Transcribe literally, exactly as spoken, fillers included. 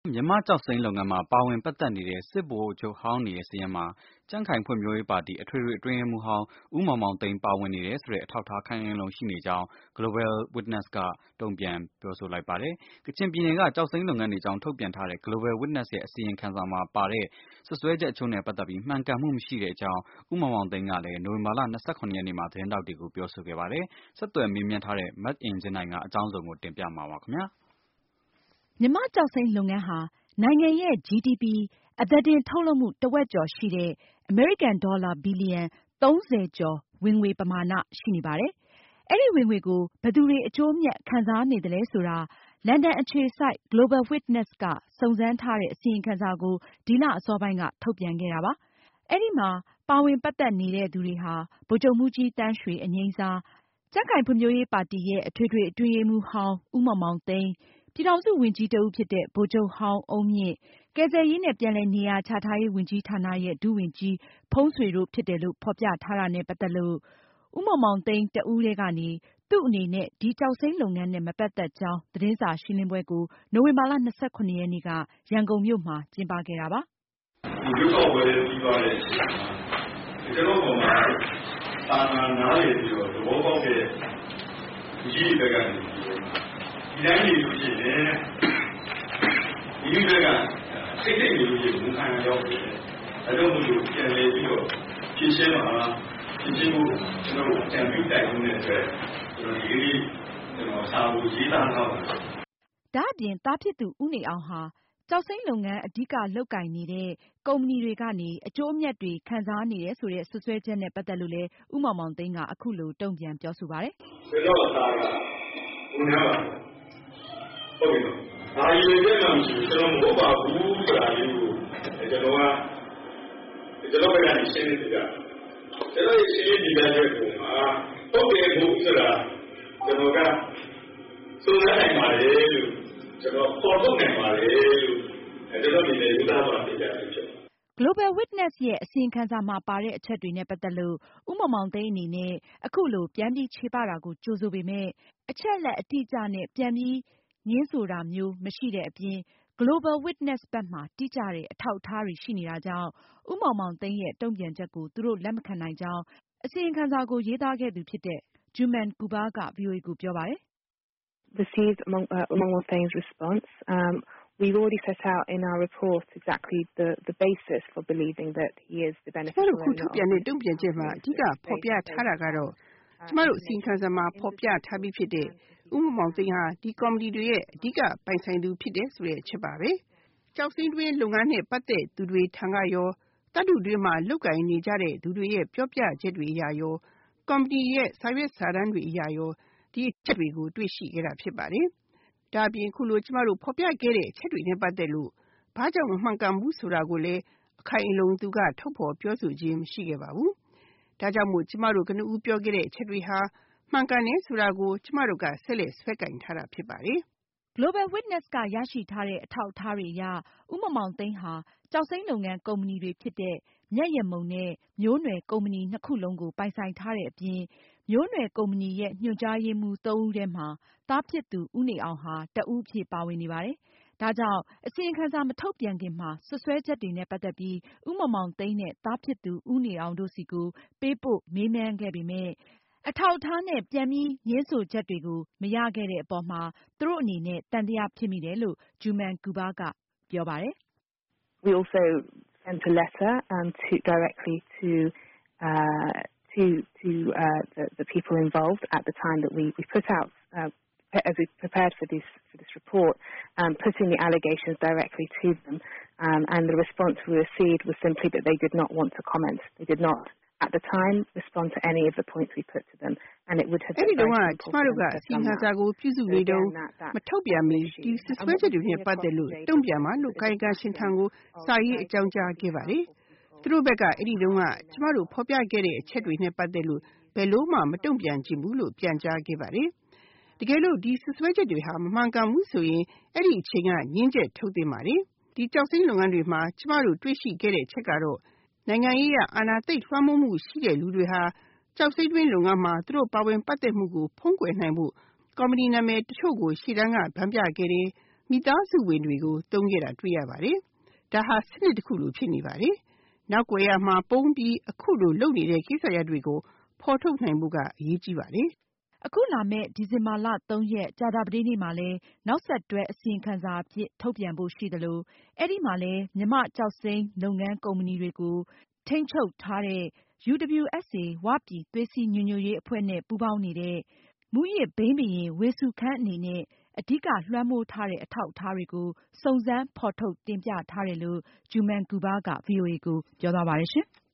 မြန်မာ့ကျောက်စိမ်းလုပ်ငန်းမှာပါဝင်ပတ်သက်နေတဲ့စစ်ဗိုလ်ချုပ်ဟောင်းတွေရဲ့စာရင်းမှာကြံ့ခိုင်ဖွံ့ဖြိုးရေးပါတီအထွေထွေအတွင်းရေးမှူးဟောင်းဦးမောင်မောင်သိန်းပါဝင်နေတယ်ဆိုတဲ့အထောက်အထားခိုင်ခိုင်လုံလုံရှိနေကြောင်း Global Witness ကတုံ့ပြန်ပြောဆိုလိုက်ပါတယ်။ ကချင်ပြည်နယ်ကကျောက်စိမ်းလုပ်ငန်းတွေအကြောင်းထုတ်ပြန်ထားတဲ့ Global Witness ရဲ့အစီရင်ခံစာမှာပါတဲ့စွပ်စွဲချက်အချို့နဲ့ပတ်သက်ပြီးမှန်ကန်မှုမရှိတဲ့အကြောင်းဦးမောင်မောင်သိန်းကလည်းနိုဝင်ဘာလ၂၇ရက်နေ့မှာသတင်းထောက်တွေကိုပြောဆိုခဲ့ပါတယ်။ဆက်သွယ်မေးမြန်းထားတဲ့မအင်ကြင်းနိုင်ကအကြောင်းစုံကိုတင်ပြမှာပါခင်ဗျာ။မြန်မာ့ကျောက်စိမ်းလုပ်ငန်းဟာနိုင်ငံရဲ့ ဂျီ ဒီ ပီ အသားတင်ထုတ်လုပ်မှုတဝက်ကျော်ရှိတဲ့ အမေရိကန်ဒေါ်လာဘီလီယံသုံးဆယ်ကျော်ဝင်ငွေပမာဏရှိနေပါတယ်။ အဲဒီဝင်ငွေကိုဘယ်သူတွေအကျိုးအမြတ်ခံစားနေသလဲဆိုတာ လန်ဒန်အခြေစိုက် Global Witness ကစုံစမ်းထားတဲ့အစီရင်ခံစာကိုဒီလအစောပိုင်းကထုတ်ပြန်ခဲ့တာပါ။ အဲဒီမှာပါဝင်ပတ်သက်နေတဲ့သူတွေဟာ ဗိုလ်ချုပ်မှူးကြီးသန်းရွှေအငြိမ်းစား၊ ကြံ့ခိုင်ဖွံ့ဖြိုးရေးပါတီရဲ့အထွေထွေအတွင်းရေးမှူးဟောင်းဦးမောင်မောင်သိန်း၊ ပြည်ထောင်စုဝန်ကြီးတဦးဖြစ်တဲ့ ဗိုလ်ချုပ်ဟောင်းအုန်းမြင့်၊ ကယ်ဆယ်ရေးနဲ့ ပြန်လည်နေရာချထားရေးဝန်ကြီးဌာနရဲ့ ဒုဝန်ကြီးဖုန်းဆွေတို့ဖြစ်တယ်လို့ဖေါ်ပြထားတာနဲ့ပတ်သက်လို့ ဦးမောင်မောင်သိန်းတဦးထဲကနေ သူ့အနေနဲ့ဒီကျောက်စိမ်းလုပ်ငန်းနဲ့မပတ်သက်ကြောင်းသတင်းစာရှင်းလင်းပွဲကိုနိုဝင်ဘာလ၂၇ရက်နေ့က ရန်ကုန်မြို့မှာကျင်းပခဲ့တာပါ။ ဒီရွေးကောက်ပွဲပြီးသွားတဲ့အချိန်မှာကျွန်တော်တို့မှာတာနာနားလည်ပြီးတော့သဘောပေါက်တဲ့ဒီဘက်ကနေဒီတိုင်းနေလို့ရှိရင်ဒီဘက်ကစိတ်စိတ်နေလို့ရှိရင်ဝန်ခံရောက်တယ်အဲတော့ဘုလို့ပြန်လေပြီးတော့ဖြည့်ရှင်းမှာဖြည့်ရှင်းဖို့ကျွန်တော်တို့ကြံပြီးတိုင်နေတဲ့အတွက်ကျွန်တော်ဒီလေးကျွန်တော်စာကိုရေးသားထားပါတယ်။ဒါ့အပြင်သားဖြစ်သူဦးနေအောင်ဟာကျောက်စိမ်းလုပ်ငန်းအဓိကလုပ်ကိုင်နေတဲ့ကုမ္ပဏီတွေကနေအကျိုးအမြတ်တွေခံစားနေတယ်ဆိုတဲ့စွပ်စွဲချက်နဲ့ပတ်သက်လို့လည်းဦးမောင်မောင်သိန်းကအခုလိုတုံ့ပြန်ပြောဆိုပါတယ်။ကျွန်တော်အသားကဘုရားပါဟုတ်ပြီနော်။ဒါရည်ရွယ်ချက်မှမရှိဘူးကျွန်တော်မဟုတ်ပါဘူးဆိုတာလေးကိုကျွန်တော်ကကျွန်တော်ဘက်ကနေရှင်းနေပြတာ။ကျွန်တော်ရဲ့ရှင်းနေပြတဲ့ပုံမှာဟုတ်တယ်ဘုဆိုတာကျွန်တော်ကစုံစမ်းနိုင်ပါလေလို့ကျွန်တော်ပေါ်ထုတ်နိုင်ပါလေလို့ကျွန်တော်ဒီနေ့ယူသားပါပြကြတယ်ဖြစ် Global Witness ရဲ့အစီရင်ခံစာမှာပါတဲ့အချက်တွေနဲ့ပတ်သက်လို့ဦးမောင်မောင်သိန်းအနေနဲ့အခုလိုပြန်ပြီးချေပတာကိုကြိုဆိုပေမယ့်အချက်အလက်အတိအကျနဲ့ပြန်ပြီးငြင်းဆိုတာမျိုးမရှိတဲ့အပြင် Global Witness ဘက်မှာတိကျတဲ့အထောက်အထားတွေရှိနေတာကြောင့်ဦးမောင်မောင်သိန်းရဲ့တုံ့ပြန်ချက်ကိုသူတို့လက်မခံနိုင်ကြောင်းအစီရင်ခံစာကိုရေးသားခဲ့သူဖြစ်တဲ့ Juman Kubar က ဗွီအိုအေကိုပြောပါတယ်။ Received Umang Umang Thaing's response. Um, we've already set out in our report exactly the the basis for believing that he is the beneficiary. ကျွန်တော်တို့ခုထုတ်ပြန်တဲ့တုံ့ပြန်ချက်မှာအဓိကဖော်ပြထားတာကတော့ကျမတို့အစီရင်ခံစာမှာဖော်ပြထားပြီးဖြစ်တဲ့ဦးမောင်မောင်သိန်းဟာဒီကော်မတီတွေရဲ့အဓိကပိုင်ဆိုင်သူဖြစ်တယ်ဆိုတဲ့အချက်ပါပဲ။ကျောက်စိမ်းတွင်းလုပ်ငန်းနဲ့ပတ်သက်သူတွေထံကရောတပ်တူတွင်းမှာလုပ်ကိုင်နေကြတဲ့သူတွေရဲ့ပြောပြချက်တွေအရရောကော်မတီရဲ့စာရွက်စာတမ်းတွေအရရောဒီအချက်တွေကိုတွေ့ရှိခဲ့တာဖြစ်ပါတယ်။ဒါအပြင်ခုလိုကျမတို့ဖော်ပြခဲ့တဲ့အချက်တွေနဲ့ပတ်သက်လို့ဘာကြောင့်မမှန်ကန်ဘူးဆိုတာကိုလည်းအခိုင်အလုံသူကထုတ်ဖော်ပြောဆိုခြင်းမရှိခဲ့ပါဘူး။ဒါကြောင့်မို့ကျမတို့ကနဦးပြောခဲ့တဲ့အချက်တွေဟာမှန်ကန်တယ်ဆိုတာကိုကျမတို့ကဆက်လက်ဆွဲကင်ထားတာဖြစ်ပါတယ်။ Global Witness ကရရှိထားတဲ့အထောက်အထားတွေအရဦးမောင်မောင်သိန်းဟာကျောက်စိမ်းလုပ်ငန်းကုမ္ပဏီတွေဖြစ်တဲ့မြတ်ရမုံနဲ့မျိုးနွယ်ကုမ္ပဏီနှစ်ခုလုံးကိုပိုင်ဆိုင်ထားတဲ့အပြင်မျိုးနွယ်ကုမ္ပဏီရဲ့ညွှန်ကြားရေးမှူးသုံးဦးထဲမှာသားဖြစ်သူဦးနေအောင်ဟာတဦးအဖြစ်ပါဝင်နေပါတယ်။ ဒါကြောင့်အစီရင်ခံစာမထုတ်ပြန်ခင်မှာစွပ်စွဲချက်တွေနဲ့ပတ်သက်ပြီးဦးမောင်မောင်သိန်းနဲ့သားဖြစ်သူဦးနေအောင်တို့ဆီကိုပေးပို့မေးမြန်းခဲ့ပေမယ့်အထောက်အထားနဲ့ပြန်ပြီးငြင်းဆိုချက်တွေကိုမရခဲ့တဲ့အပေါ်မှာသူတို့အနေနဲ့သံသယဖြစ်မိတယ်လို့ Juman Kubar ကပြောပါတယ်။ We also sent a letter um to directly to uh to to uh the the people involved at the time that we we put out uh as we prepared for this for this report um putting the allegations directly to them um and the response we received was simply that they did not want to comment. They did not at the time respond to any of the points we put to them and it would have been very importantကျမတို့ကအစီအခံစာကိုပြုစုနေတော့မထုတ်ပြန်မီဒီစစ်ဆွဲချက်တွေနဲ့ပတ်သက်လို့တုံ့ပြန်မှာလို့ကာယကရှင်ထံကိုစာရေးအကြောင်းကြားခဲ့ပါတယ်။သူတို့ဘက်ကအဲ့ဒီတုန်းကကျမတို့ဖော်ပြခဲ့တဲ့အချက်တွေနဲ့ပတ်သက်လို့ဘယ်လို့မှမတုံ့ပြန်ချင်ဘူးလို့ပြန်ကြားခဲ့ပါတယ်။တကယ်လို့ဒီစစ်ဆွဲချက်တွေဟာမမှန်ကန်ဘူးဆိုရင်အဲ့ဒီအချိန်ကငင်းချက်ထုတ်သင့်ပါတယ်။ဒီကျောက်စိမ်းလုပ်ငန်းတွေမှာကျမတို့တွေ့ရှိခဲ့တဲ့ချက်ကတော့နိုင်ငံရေးအအာဏာသိမ်းလွှမ်းမိုးမှုရှိတဲ့လူတွေဟာကျောက်စိမ်းတွင်းလုပ်ငန်းမှာသူတို့ပါဝင်ပတ်သက်မှုကိုဖုံးကွယ်နိုင်ဖို့ကော်မတီနာမည်တချို့ကိုရှေ့တန်းကဗန်းပြခဲ့တယ်။မိသားစုဝင်တွေကိုသုံးခဲ့တာတွေ့ရပါတယ်။ဒါဟာစနစ်တစ်ခုလိုဖြစ်နေပါတယ်။နောက်ွယ်ရမှာပုံပြီးအခုလိုလုပ်နေတဲ့ကိစ္စရပ်တွေကိုဖော်ထုတ်နိုင်မှုကအရေးကြီးပါတယ်။အခုလာမယ့်ဒီဇင်ဘာလသုံးရက်ကြာသပတေးနေ့မှာလည်းနောက်ဆက်တွဲအစီရင်ခံစာအဖြစ်ထုတ်ပြန်ဖို့ရှိသလိုအဲဒီမှာလည်းမြန်မာ့ကျောက်စိမ်းလုပ်ငန်းကုမ္ပဏီတွေကိုထိန်းချုပ်ထားတဲ့ ယူ ဒဗ်ဗြူ အက်စ် အေ ဝပြည်သွေးစည်းညီညွတ်ရေးအဖွဲ့နဲ့ပူးပေါင်းနေတဲ့မူးယစ်ဘိန်းဘုရင်ဝေစုခန်းအနေနဲ့အဓိကလွှမ်းမိုးထားတဲ့အထောက်အထားတွေကိုစုံစမ်းဖော်ထုတ်တင်ပြထားတယ်လို့ Juman Gubar က ဗွီအိုအေကိုပြောသွားပါတယ်ရှင်။